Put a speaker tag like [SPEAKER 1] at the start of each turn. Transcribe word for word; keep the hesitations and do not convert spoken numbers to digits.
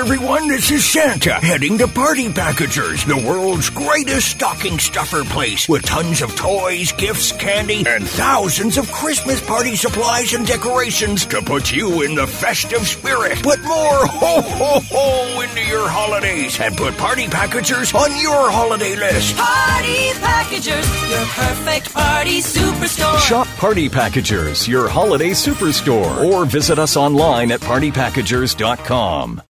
[SPEAKER 1] everyone, this is Santa, heading to Party Packagers, the world's greatest stocking stuffer place, with tons of toys, gifts, candy, and thousands of Christmas party supplies and decorations to put you in the festive spirit. Put more ho-ho-ho into your holidays, and put Party Packagers on your holiday list.
[SPEAKER 2] Party Packagers, your perfect party superstore.
[SPEAKER 3] Shop Party Packagers, your holiday superstore, or visit us online at party packagers dot com.